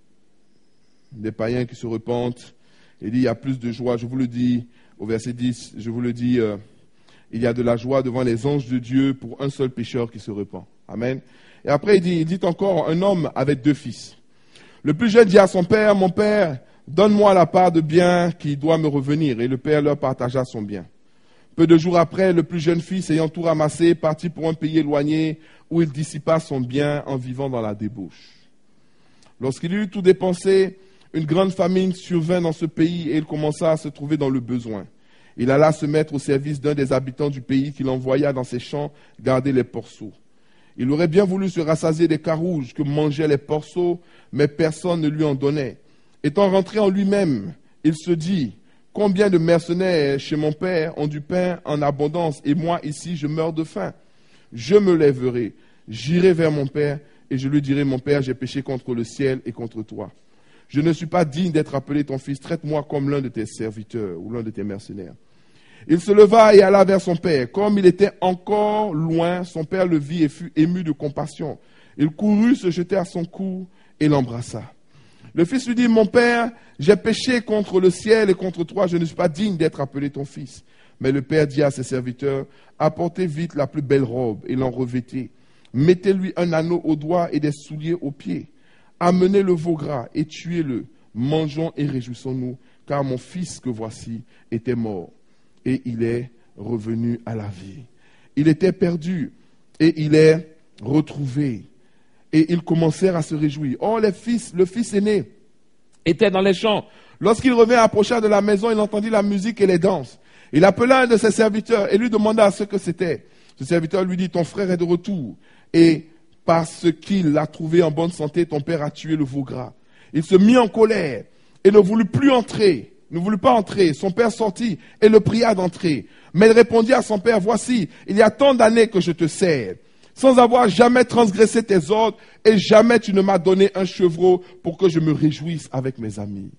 des païens qui se repentent. Il dit, il y a plus de joie, je vous le dis, au verset dix, je vous le dis, euh, il y a de la joie devant les anges de Dieu pour un seul pécheur qui se repent. Amen. Et après, il dit, il dit encore, un homme avait deux fils. Le plus jeune dit à son père, mon père, donne-moi la part de bien qui doit me revenir. Et le père leur partagea son bien. Peu de jours après, le plus jeune fils, ayant tout ramassé, partit pour un pays éloigné où il dissipa son bien en vivant dans la débauche. Lorsqu'il eut tout dépensé, une grande famine survint dans ce pays et il commença à se trouver dans le besoin. Il alla se mettre au service d'un des habitants du pays qu'il envoya dans ses champs garder les porceaux. Il aurait bien voulu se rassasier des carouges que mangeaient les porceaux, mais personne ne lui en donnait. Étant rentré en lui-même, il se dit, combien de mercenaires chez mon père ont du pain en abondance et moi ici je meurs de faim. Je me lèverai, j'irai vers mon père et je lui dirai, mon père, j'ai péché contre le ciel et contre toi. Je ne suis pas digne d'être appelé ton fils, traite-moi comme l'un de tes serviteurs ou l'un de tes mercenaires. Il se leva et alla vers son père. Comme il était encore loin, son père le vit et fut ému de compassion. Il courut se jeter à son cou et l'embrassa. Le fils lui dit, mon père, j'ai péché contre le ciel et contre toi, je ne suis pas digne d'être appelé ton fils. Mais le père dit à ses serviteurs, apportez vite la plus belle robe et l'en revêtez. Mettez-lui un anneau au doigt et des souliers aux pieds. Amenez le veau gras et tuez-le. Mangeons et réjouissons-nous, car mon fils que voici était mort et il est revenu à la vie. Il était perdu et il est retrouvé. Et ils commencèrent à se réjouir. Or, les fils, le fils aîné était dans les champs. Lorsqu'il revint, approcha de la maison, il entendit la musique et les danses. Il appela un de ses serviteurs et lui demanda ce que c'était. Ce serviteur lui dit, ton frère est de retour. Et parce qu'il l'a trouvé en bonne santé, ton père a tué le veau gras. Il se mit en colère et ne voulut plus entrer. Ne voulut pas entrer. Son père sortit et le pria d'entrer. Mais il répondit à son père, voici, il y a tant d'années que je te sers, sans avoir jamais transgressé tes ordres, et jamais tu ne m'as donné un chevreau pour que je me réjouisse avec mes amis.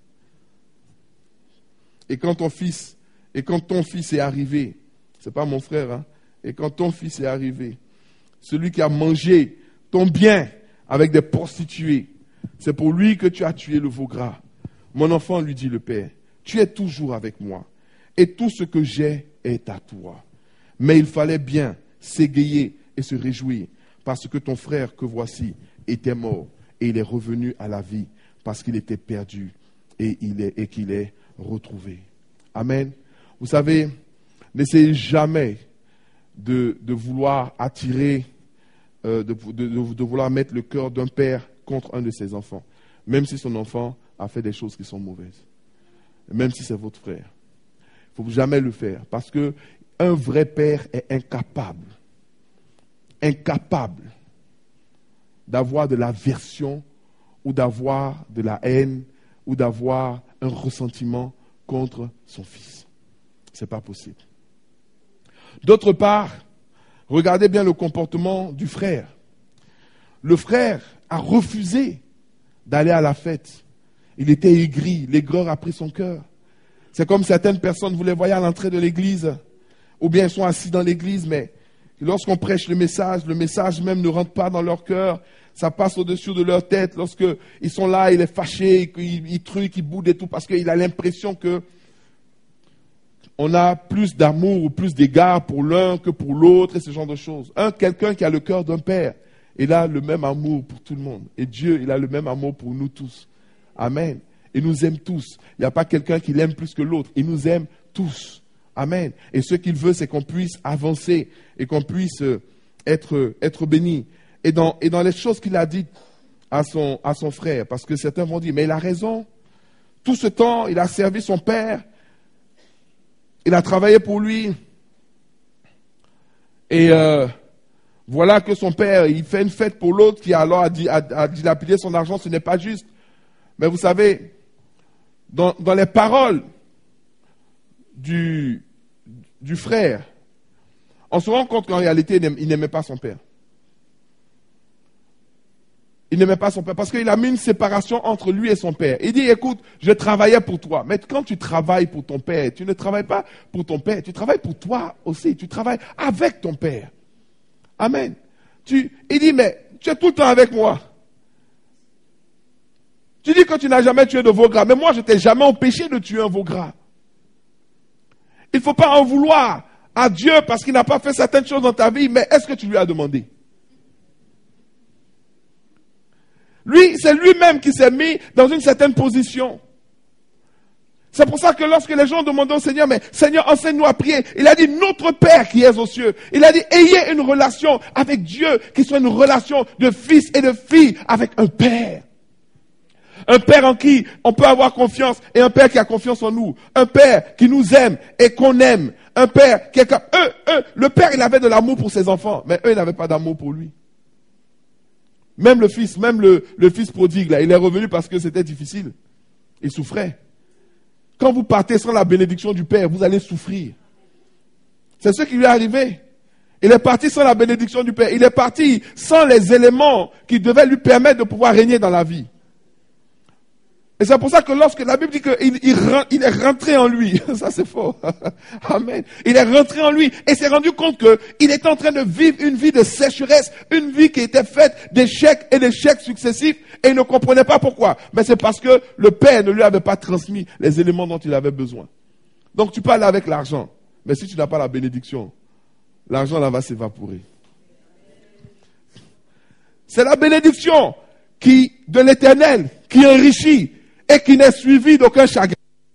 Et quand ton fils, et quand ton fils est arrivé, c'est pas mon frère, hein, et quand ton fils est arrivé, celui qui a mangé ton bien avec des prostituées, c'est pour lui que tu as tué le veau gras. Mon enfant, lui dit le père, tu es toujours avec moi, et tout ce que j'ai est à toi. Mais il fallait bien s'égayer et se réjouir, parce que ton frère que voici était mort, et il est revenu à la vie, parce qu'il était perdu, et, il est, et qu'il est retrouvé. Amen. Vous savez, n'essayez jamais de, de vouloir attirer, euh, de, de, de, de vouloir mettre le cœur d'un père contre un de ses enfants, même si son enfant a fait des choses qui sont mauvaises, même si c'est votre frère. Il ne faut jamais le faire, parce que un vrai père est incapable, incapable d'avoir de l'aversion ou d'avoir de la haine ou d'avoir un ressentiment contre son fils. Ce n'est pas possible. D'autre part, regardez bien le comportement du frère. Le frère a refusé d'aller à la fête. Il était aigri, l'aigreur a pris son cœur. C'est comme certaines personnes, vous les voyez à l'entrée de l'église, ou bien ils sont assis dans l'église, mais lorsqu'on prêche le message, le message même ne rentre pas dans leur cœur. ça passe au-dessus de leur tête. Lorsqu'ils sont là, il est fâché, il, il truc, il boude et tout, parce qu'il a l'impression que on a plus d'amour ou plus d'égard pour l'un que pour l'autre et ce genre de choses. Un, quelqu'un qui a le cœur d'un père, il a le même amour pour tout le monde. Et Dieu, il a le même amour pour nous tous. Amen. Il nous aime tous. Il n'y a pas quelqu'un qui l'aime plus que l'autre. Il nous aime tous. Amen. Et ce qu'il veut, c'est qu'on puisse avancer et qu'on puisse être, être béni. Et dans, et dans les choses qu'il a dites à son, à son frère, parce que certains vont dire, mais il a raison. Tout ce temps, il a servi son père. Il a travaillé pour lui. Et euh, voilà que son père, il fait une fête pour l'autre qui alors a, a, a dilapidé son argent. Ce n'est pas juste. Mais vous savez, dans, dans les paroles du, du frère, on se rend compte qu'en réalité, il n'aimait pas son père. Il n'aimait pas son père parce qu'il a mis une séparation entre lui et son père. Il dit, écoute, je travaillais pour toi. Mais quand tu travailles pour ton père, tu ne travailles pas pour ton père, tu travailles pour toi aussi. Tu travailles avec ton père. Amen. Tu, il dit, mais tu es tout le temps avec moi. Tu dis que tu n'as jamais tué de veau gras. Mais moi, je ne t'ai jamais empêché de tuer un veau gras. Il ne faut pas en vouloir à Dieu parce qu'il n'a pas fait certaines choses dans ta vie. Mais est-ce que tu lui as demandé? Lui, c'est lui-même qui s'est mis dans une certaine position. C'est pour ça que lorsque les gens demandaient au Seigneur, mais Seigneur, enseigne-nous à prier. Il a dit, notre Père qui est aux cieux. Il a dit, ayez une relation avec Dieu qui soit une relation de fils et de fille avec un Père. Un Père en qui on peut avoir confiance et un Père qui a confiance en nous. Un Père qui nous aime et qu'on aime. Un Père qui est comme eux, eux. Le Père, il avait de l'amour pour ses enfants, mais eux, ils n'avaient pas d'amour pour lui. Même le fils, même le, le fils prodigue, là, il est revenu parce que c'était difficile. Il souffrait. Quand vous partez sans la bénédiction du Père, vous allez souffrir. C'est ce qui lui est arrivé. Il est parti sans la bénédiction du Père. Il est parti sans les éléments qui devaient lui permettre de pouvoir régner dans la vie. Et c'est pour ça que lorsque la Bible dit qu'il il, il est rentré en lui, ça c'est faux. Amen. Il est rentré en lui et s'est rendu compte qu'il était en train de vivre une vie de sécheresse, une vie qui était faite d'échecs et d'échecs successifs et il ne comprenait pas pourquoi. Mais c'est parce que le Père ne lui avait pas transmis les éléments dont il avait besoin. Donc tu peux aller avec l'argent, mais si tu n'as pas la bénédiction, l'argent là va s'évaporer. C'est la bénédiction qui, de l'Éternel qui enrichit et qui n'est suivi d'aucun chagrin.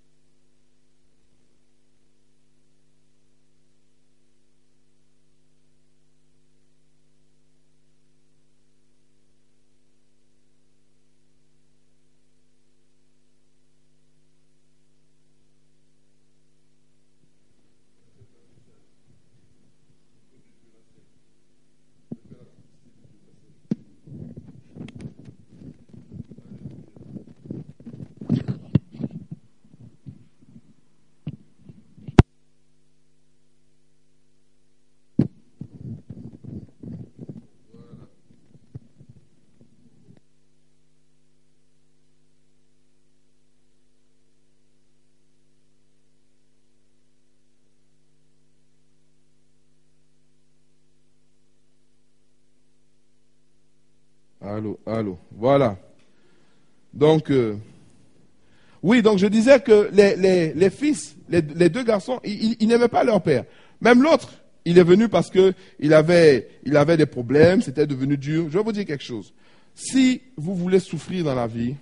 Allô, allô, voilà. Donc, euh, oui, donc je disais que les, les, les fils, les, les deux garçons, ils, ils n'aimaient pas leur père. Même l'autre, il est venu parce que il avait, il avait des problèmes, c'était devenu dur. Je vais vous dire quelque chose. Si vous voulez souffrir dans la vie,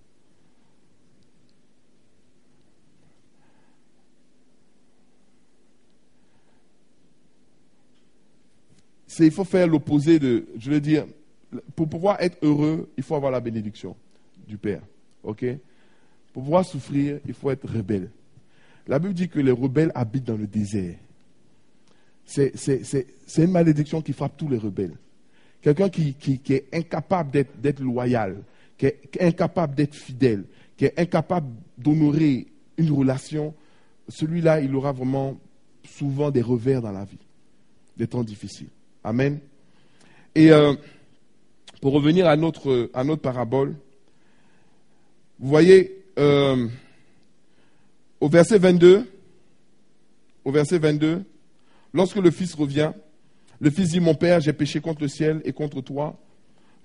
c'est, il faut faire l'opposé de, je veux dire, pour pouvoir être heureux, il faut avoir la bénédiction du Père. Ok? Pour pouvoir souffrir, il faut être rebelle. La Bible dit que les rebelles habitent dans le désert. C'est, c'est, c'est, c'est une malédiction qui frappe tous les rebelles. Quelqu'un qui, qui, qui est incapable d'être, d'être loyal, qui est incapable d'être fidèle, qui est incapable d'honorer une relation, celui-là, il aura vraiment souvent des revers dans la vie, des temps difficiles. Amen. Et euh, pour revenir à notre, à notre parabole, vous voyez, euh, au verset vingt-deux, au verset vingt-deux, lorsque le fils revient, le fils dit, mon père, j'ai péché contre le ciel et contre toi.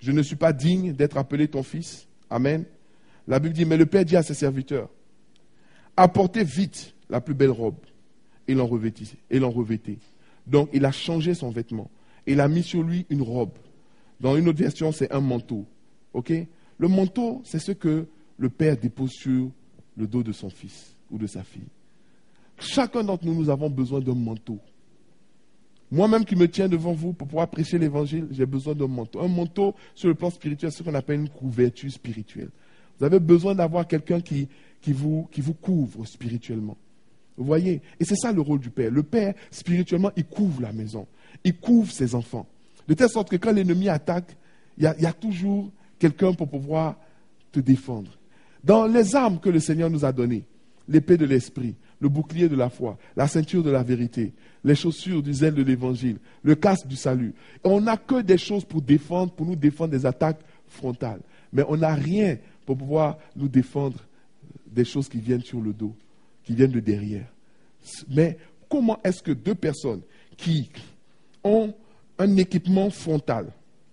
je ne suis pas digne d'être appelé ton fils. Amen. La Bible dit, mais le Père dit à ses serviteurs, apportez vite la plus belle robe et l'en revêtez. Et l'en revêtez. Donc, il a changé son vêtement. Il a mis sur lui une robe. Dans une autre version, c'est un manteau. Ok? Le manteau, c'est ce que le Père dépose sur le dos de son fils ou de sa fille. Chacun d'entre nous, nous avons besoin d'un manteau. Moi-même qui me tiens devant vous pour pouvoir prêcher l'évangile, j'ai besoin d'un manteau. Un manteau, sur le plan spirituel, c'est ce qu'on appelle une couverture spirituelle. Vous avez besoin d'avoir quelqu'un qui, qui, vous, qui vous couvre spirituellement. Vous voyez? Et c'est ça le rôle du Père. Le Père, spirituellement, il couvre la maison. Il couvre ses enfants. De telle sorte que quand l'ennemi attaque, il y a, il y a toujours quelqu'un pour pouvoir te défendre. Dans les armes que le Seigneur nous a données, l'épée de l'esprit, le bouclier de la foi, la ceinture de la vérité, les chaussures du zèle de l'évangile, le casque du salut. Et on n'a que des choses pour défendre, pour nous défendre des attaques frontales. Mais on n'a rien pour pouvoir nous défendre des choses qui viennent sur le dos, qui viennent de derrière. Mais comment est-ce que deux personnes qui ont un équipement frontal,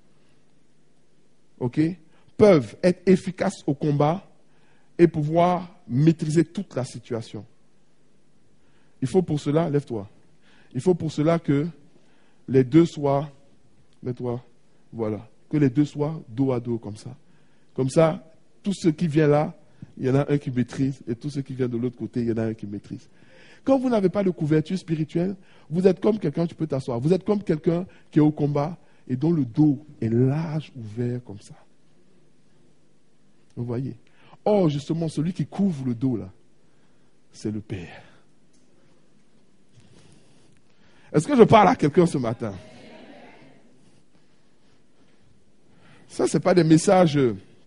ok, peuvent être efficaces au combat et pouvoir maîtriser toute la situation? Il faut pour cela, lève-toi, il faut pour cela que les deux soient, mets-toi, voilà, que les deux soient dos à dos comme ça. Comme ça, tout ce qui vient là, il y en a un qui maîtrise, et tout ce qui vient de l'autre côté, il y en a un qui maîtrise. Quand vous n'avez pas de couverture spirituelle, vous êtes comme quelqu'un, tu peux t'asseoir, vous êtes comme quelqu'un qui est au combat et dont le dos est large, ouvert comme ça. Vous voyez? Or, justement, celui qui couvre le dos là, c'est le Père. Est-ce que je parle à quelqu'un ce matin? Ça, ce n'est pas des messages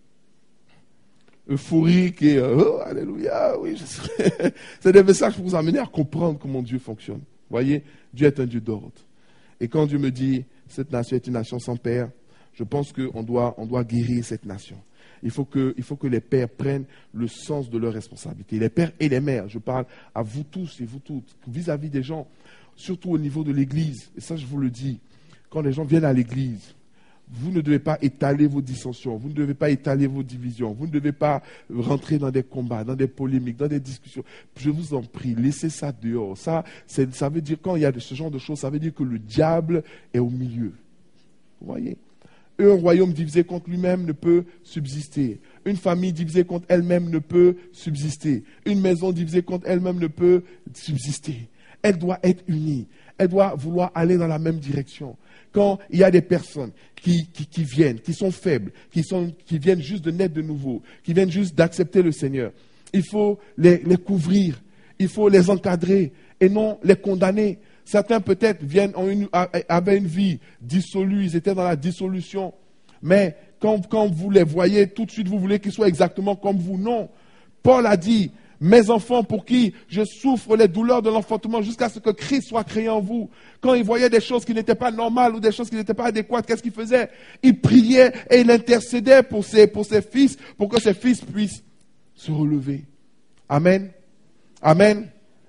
euphoriques et euh, oh, alléluia, oui, je serai. C'est des messages pour vous amener à comprendre comment Dieu fonctionne. Vous voyez, Dieu est un Dieu d'ordre. Et quand Dieu me dit, cette nation est une nation sans père, je pense qu'on doit, on doit guérir cette nation. Il faut, que, il faut que les pères prennent le sens de leurs responsabilités. Les pères et les mères, je parle à vous tous et vous toutes, vis-à-vis des gens, surtout au niveau de l'église. Et ça, je vous le dis, quand les gens viennent à l'église, vous ne devez pas étaler vos dissensions, vous ne devez pas étaler vos divisions, vous ne devez pas rentrer dans des combats, dans des polémiques, dans des discussions. Je vous en prie, laissez ça dehors. Ça, c'est, ça veut dire, quand il y a ce genre de choses, ça veut dire que le diable est au milieu. Vous voyez? Un royaume divisé contre lui-même ne peut subsister. Une famille divisée contre elle-même ne peut subsister. Une maison divisée contre elle-même ne peut subsister. Elle doit être unie. Elle doit vouloir aller dans la même direction. Quand il y a des personnes qui, qui, qui viennent, qui sont faibles, qui, sont, qui viennent juste de naître de nouveau, qui viennent juste d'accepter le Seigneur, il faut les, les couvrir, il faut les encadrer et non les condamner. Certains peut-être viennent en une, avaient une vie dissolue, ils étaient dans la dissolution. Mais quand, quand vous les voyez, tout de suite vous voulez qu'ils soient exactement comme vous. Non. Paul a dit, mes enfants pour qui je souffre les douleurs de l'enfantement jusqu'à ce que Christ soit créé en vous. Quand il voyait des choses qui n'étaient pas normales ou des choses qui n'étaient pas adéquates, qu'est-ce qu'il faisait? Il priait et il intercédait pour ses, pour ses fils, pour que ses fils puissent se relever. Amen. Amen.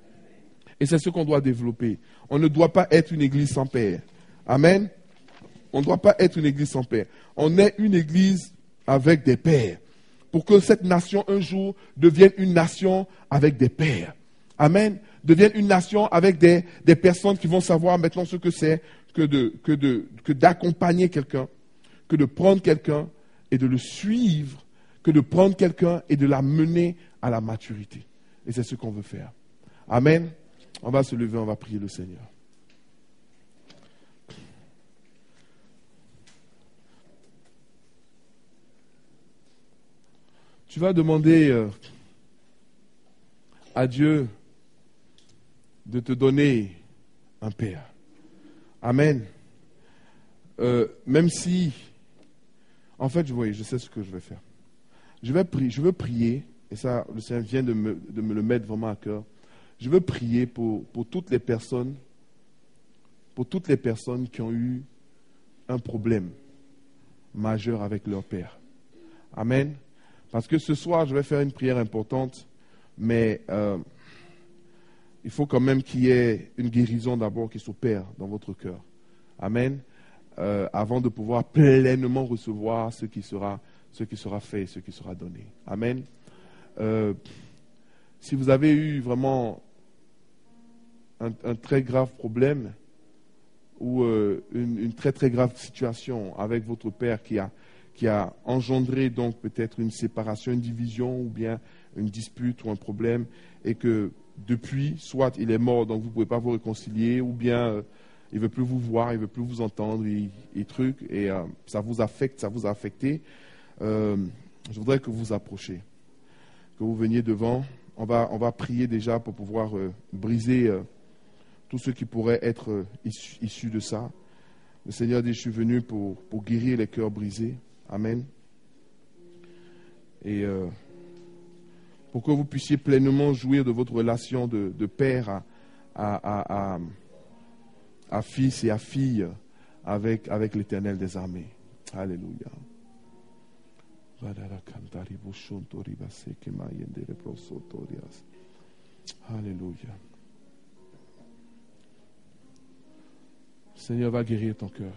Et c'est ce qu'on doit développer. On ne doit pas être une église sans père. Amen. On ne doit pas être une église sans père. On est une église avec des pères. Pour que cette nation, un jour, devienne une nation avec des pères. Amen. Devienne une nation avec des, des personnes qui vont savoir maintenant ce que c'est que, de, que, de, que d'accompagner quelqu'un, que de prendre quelqu'un et de le suivre, que de prendre quelqu'un et de la mener à la maturité. Et c'est ce qu'on veut faire. Amen. On va se lever, on va prier le Seigneur. Tu vas demander euh, à Dieu de te donner un père. Amen. Euh, même si, en fait, je, voyez, je sais ce que je vais faire. Je vais prier, je veux prier, et ça, le Seigneur vient de me, de me le mettre vraiment à cœur. Je veux prier pour, pour toutes les personnes, pour toutes les personnes qui ont eu un problème majeur avec leur père. Amen. Parce que ce soir, je vais faire une prière importante, mais euh, il faut quand même qu'il y ait une guérison d'abord qui s'opère dans votre cœur. Amen. euh, avant de pouvoir pleinement recevoir ce qui sera, ce qui sera fait, ce qui sera donné. Amen. Euh, si vous avez eu vraiment un, un très grave problème ou euh, une, une très très grave situation avec votre père qui a, qui a engendré donc peut-être une séparation, une division ou bien une dispute ou un problème, et que depuis, soit il est mort, donc vous ne pouvez pas vous réconcilier, ou bien euh, il ne veut plus vous voir, il ne veut plus vous entendre, et, et trucs, et euh, ça vous affecte, ça vous a affecté, euh, je voudrais que vous vous approchiez, que vous veniez devant. On va, on va prier déjà pour pouvoir euh, briser euh, tout ce qui pourrait être euh, issu, issu de ça. Le Seigneur dit, je suis venu pour, pour guérir les cœurs brisés. Amen. Et euh, pour que vous puissiez pleinement jouir de votre relation de, de père à, à, à, à, à fils et à fille avec, avec l'Éternel des armées. Alléluia. Alléluia. Le Seigneur va guérir ton cœur.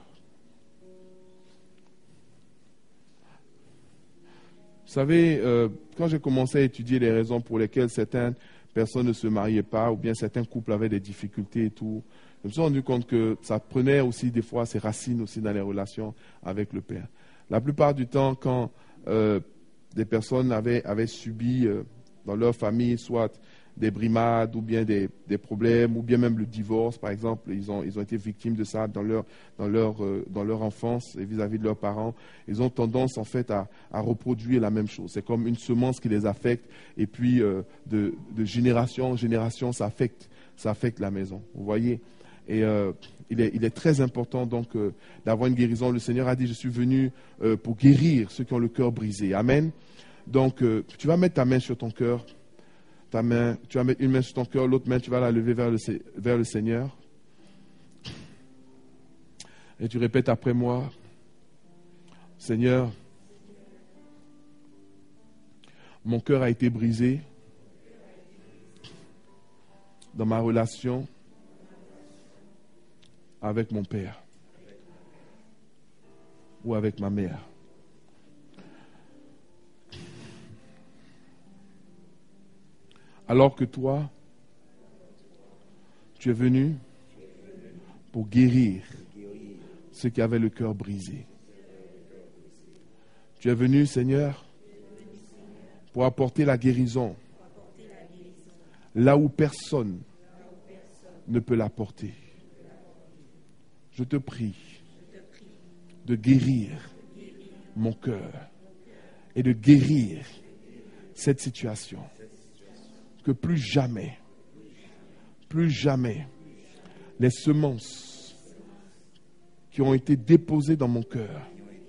Vous savez, euh, quand j'ai commencé à étudier les raisons pour lesquelles certaines personnes ne se mariaient pas, ou bien certains couples avaient des difficultés et tout, je me suis rendu compte que ça prenait aussi des fois ses racines aussi dans les relations avec le Père. La plupart du temps, quand euh, des personnes avaient, avaient subi euh, dans leur famille soit des brimades ou bien des, des problèmes, ou bien même le divorce, par exemple, ils ont, ils ont été victimes de ça dans leur, dans leur, euh, dans leur enfance et vis-à-vis de leurs parents. Ils ont tendance en fait à, à reproduire la même chose. C'est comme une semence qui les affecte, et puis euh, de, de génération en génération, ça affecte, ça affecte la maison. Vous voyez? Et euh, il, est, il est très important donc euh, d'avoir une guérison. Le Seigneur a dit, je suis venu euh, pour guérir ceux qui ont le cœur brisé. Amen. Donc euh, tu vas mettre ta main sur ton cœur. Ta main, tu vas mettre une main sur ton cœur, l'autre main, tu vas la lever vers le, vers le Seigneur. Et tu répètes après moi, Seigneur, mon cœur a été brisé dans ma relation avec mon père ou avec ma mère. Alors que toi, tu es venu pour guérir ceux qui avaient le cœur brisé. Tu es venu, Seigneur, pour apporter la guérison là où personne ne peut l'apporter. Je te prie de guérir mon cœur et de guérir cette situation. Que plus jamais, plus jamais, les semences qui ont été déposées dans mon cœur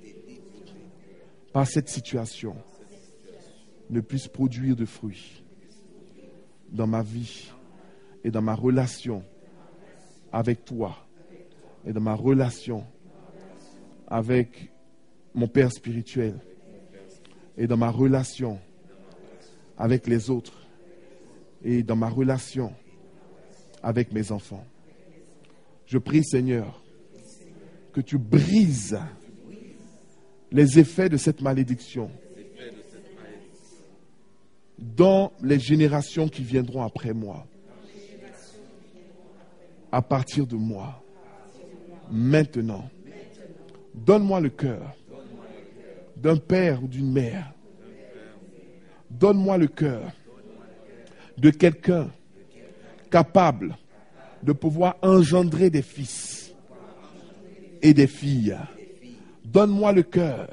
par cette situation ne puissent produire de fruits dans ma vie et dans ma relation avec toi et dans ma relation avec mon Père spirituel et dans ma relation avec les autres et dans ma relation avec mes enfants. Je prie, Seigneur, que tu brises les effets de cette malédiction dans les générations qui viendront après moi, à partir de moi, maintenant. Donne-moi le cœur d'un père ou d'une mère. Donne-moi le cœur de quelqu'un capable de pouvoir engendrer des fils et des filles. Donne-moi le cœur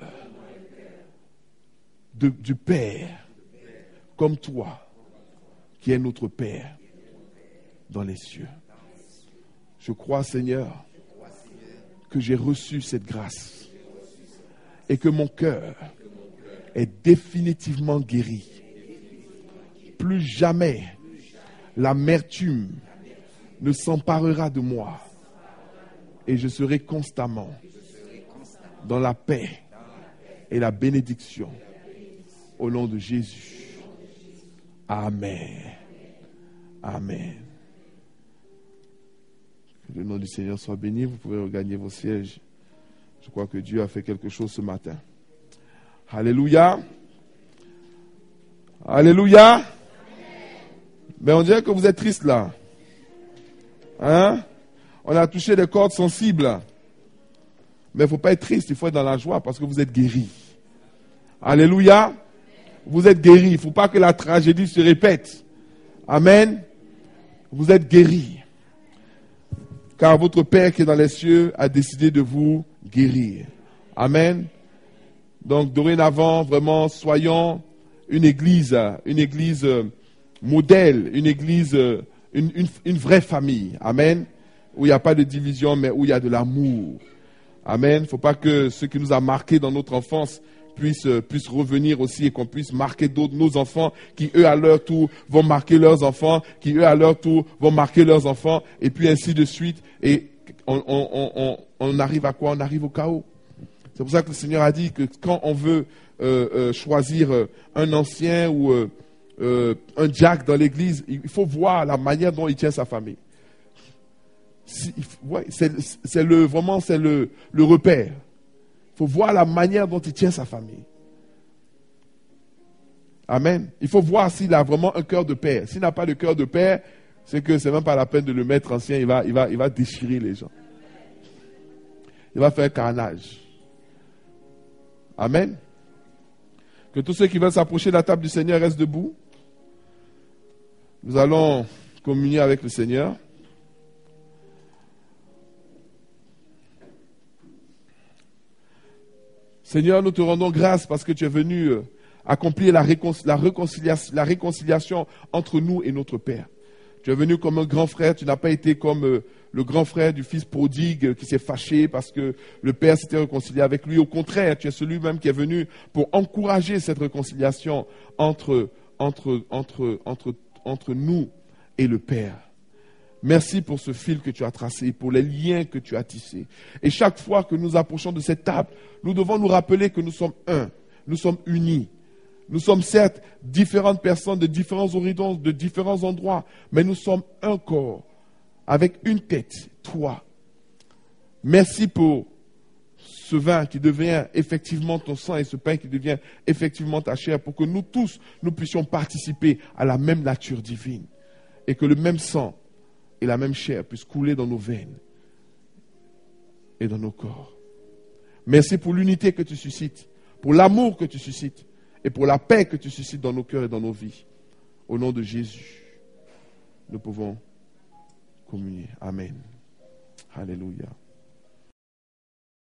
de, du Père comme toi, qui est notre Père dans les cieux. Je crois, Seigneur, que j'ai reçu cette grâce et que mon cœur est définitivement guéri. Plus jamais l'amertume ne s'emparera de moi et je serai constamment dans la paix et la bénédiction au nom de Jésus. Amen. Amen. Que le nom du Seigneur soit béni. Vous pouvez regagner vos sièges Je crois que Dieu a fait quelque chose ce matin. Alléluia. Alléluia. Mais on dirait que vous êtes triste là. Hein? On a touché des cordes sensibles. Mais il ne faut pas être triste, il faut être dans la joie parce que vous êtes guéris. Alléluia. Vous êtes guéris. Il ne faut pas que la tragédie se répète. Amen. Vous êtes guéris. Car votre Père qui est dans les cieux a décidé de vous guérir. Amen. Donc dorénavant, vraiment, soyons une église, une église modèle, une église, une, une, une vraie famille. Amen. Où il n'y a pas de division, mais où il y a de l'amour. Amen. Il ne faut pas que ce qui nous a marqué dans notre enfance puisse, puisse revenir aussi et qu'on puisse marquer d'autres, nos enfants qui, eux, à leur tour, vont marquer leurs enfants, qui, eux, à leur tour, vont marquer leurs enfants, et puis ainsi de suite. Et on, on, on, on arrive à quoi? On arrive au chaos. C'est pour ça que le Seigneur a dit que quand on veut euh, euh, choisir euh, un ancien ou euh, euh, un Jack dans l'église, il faut voir la manière dont il tient sa famille. Si, ouais, c'est, c'est le, vraiment c'est le, le repère. Il faut voir la manière dont il tient sa famille. Amen. Il faut voir s'il a vraiment un cœur de père. S'il n'a pas de cœur de père, c'est que c'est même pas la peine de le mettre ancien. Il va, il va, il va déchirer les gens. Il va faire carnage. Amen. Que tous ceux qui veulent s'approcher de la table du Seigneur restent debout. Nous allons communier avec le Seigneur. Seigneur, nous te rendons grâce parce que tu es venu accomplir la, réconcil- la, réconciliation, la réconciliation entre nous et notre Père. Tu es venu comme un grand frère, tu n'as pas été comme euh, le grand frère du fils prodigue euh, qui s'est fâché parce que le Père s'était réconcilié avec lui. Au contraire, tu es celui même qui est venu pour encourager cette réconciliation entre, entre, entre, entre, entre nous et le Père. Merci pour ce fil que tu as tracé, pour les liens que tu as tissés. Et chaque fois que nous approchons de cette table, nous devons nous rappeler que nous sommes un, nous sommes unis. Nous sommes certes différentes personnes de différents horizons, de différents endroits, mais nous sommes un corps, avec une tête, toi. Merci pour ce vin qui devient effectivement ton sang et ce pain qui devient effectivement ta chair, pour que nous tous, nous puissions participer à la même nature divine. Et que le même sang et la même chair puissent couler dans nos veines et dans nos corps. Merci pour l'unité que tu suscites, pour l'amour que tu suscites et pour la paix que tu suscites dans nos cœurs et dans nos vies. Au nom de Jésus, nous pouvons communier. Amen. Alléluia.